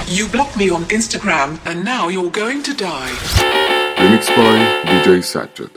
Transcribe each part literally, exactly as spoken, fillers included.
You blocked me on Instagram and now you're going to die. Remix by دی جی سجاد.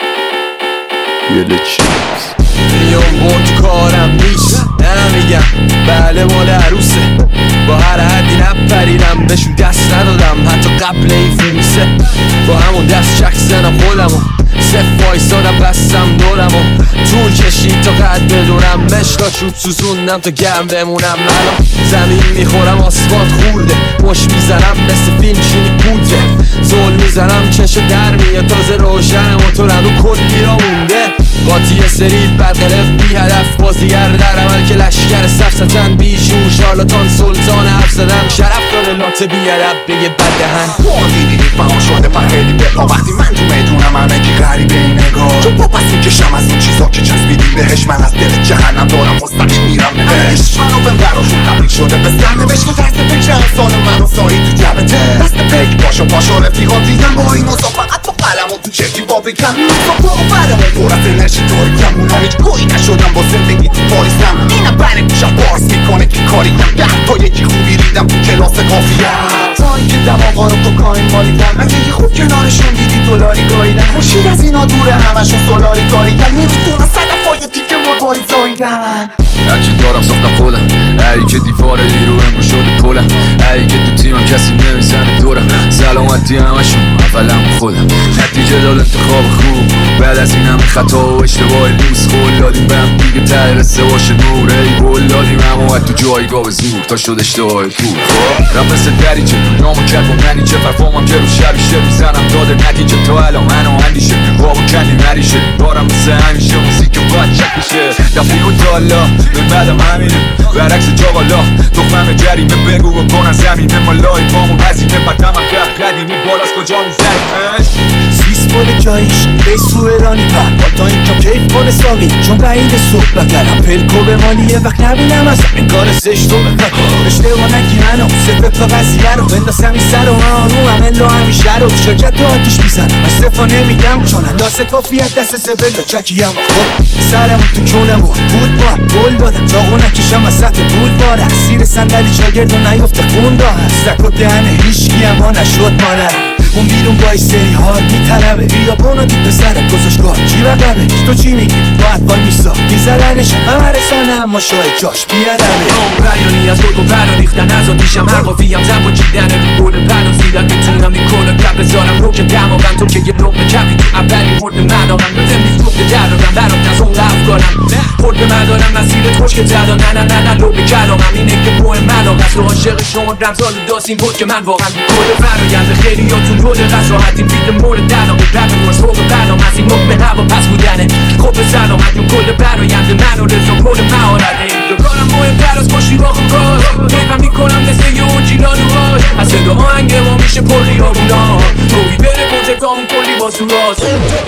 یه چیز میام با تو کارم نیست نمیگم بله مال عروسه با هر حدی نپریدم بهشون دست ندادم حتی قبل این فروسه با همون دست چک زنم خودمو صف وایسادم بستم دورمو طول کشید تا قد بدونم مشتا چوب سوزوندم تا گرم بمونم الان زمین میخورم آسفالت خورده مش میزنم مثل فیلم شینی پودره زول میزنم چشو در میاد تازه روشن موتورم رو کلی را مونده قاطی سری برقرف بی هدف بازیگر در عمل که لشگر سفستن بیشون شارلاتان سلطان حرف زدن شرف داره لات بی هدف بگه بدهن دیدی فهم شده پهیدی بپا وقتی من تو میدونم همه کی غریبه این نگاه چون پا پس میکشم از این چیزا که چسبیدی بهش من از دل جهنم دارم مستقیم میرم بهش منو بهم براشون تبریک شده بس گرده بهش تو دست پیچه انسان منو سایی تو جبته دست پیک پاشو پاشو رفیقات دیدم با این اصلا فقط با قلم و تو چکی با بکم با با برم و دور از انرژی طوری کم اونم هیچ گویی نشدم با زندگی تو پاریسم اینم بره گوشم بارس میکنه که کاری کم ده تا یکی خوبی ریدم تو کلاس کافیه تا اینکه دماغا رو کوکائین مالیدم اگه یه خوب کنارشون دیدی دلاری گاییدن خوشید از اینا دوره همشون سولاری کاریدن نمیتونم صدفای تیکه مرباری زاییدن هرچی دارم ساختم خودم ای که دیوار رو امرو شده پولم ای که تو تیمم کسی نمیزنه دورم سلامتی همشون اولم خودم نتیجه داد انتخاب خوب بعد از این همه خطا و اشتباه لوس خول دادیم به هم دیگه ته رسه باشه نور ای بول دادیم همه تو جایگاه به زور تا شد اشتباه پول رم مثل دریچه نامو کرد با منیچه پرفامم که رو شبیشه میزنم داده نتیجه تا الان منو اندیشه بابا کنی مریشه دارم مثل همیشه موسیک باید چک میشه دفعه تالا به بعدم همینه برعکس جاقالا تخمم جریمه بگو و کنن زمینه مالای پامو وزیمه بدم هم کرد قدیمی بالاست کجا میزنیمش سیس بال جایش بیسو ایرانی پر تا این کم کیف کنه سامی چون بعید صبح بگرم پلکو به مالیه وقت نبینم از این کار زشت رو بکن اشتباه نگی منو صفت تا قضیه رو بندازم این سر و رو همه لا همیشه رو شرکت رو آتیش میزنم استفا نمیدم چون اندازه کافیت دست سبل و چکیم خب سرم تو کونم بود با گل دادم چاقو نکشم از سطح بود باره سیر صندلی شاگرد و نیفته خون دا هست سک و دهنه هیچکی اما نشد مانه اون بیرون با ای سری حال میطلبه بیا بانو دید به سرت گذاشت کار چی بقبه تو چی میگی باید بای میسا میزرنش همه رسانه اما شای جاش بیادمه بیانی از گرگ و برا ریختن از آتیشم هر قافیم زن با چیدن رو گل پنو زیدن میتونم نیکولم کپ بذارم رو که دماغم تو که یه لقمه کپی تو اولی مرد مدارم به زمین گفته درارم برات از اون افکارم خود به مدارم مسیرت خوش که زدا نه نه نه نه لو به کلامم اینه که مهم مدام از رو عاشق شما رمزال داستین بود که من واقعا کل فرایند خیلیاتون کل قصر راحتین بیده مورد دلام رب باز فوق برام از این مقبه هوا پس بودنه خب به سلامتون کل برایند من و رزا کل مهارته کارم مهمتر از باشی با خوب کار کیفم میکنم مثل یه اون جیلان و هاش از صدا آهنگ ما میشه پلی ها بودا روی بره کنته تا اون کلی با سوراز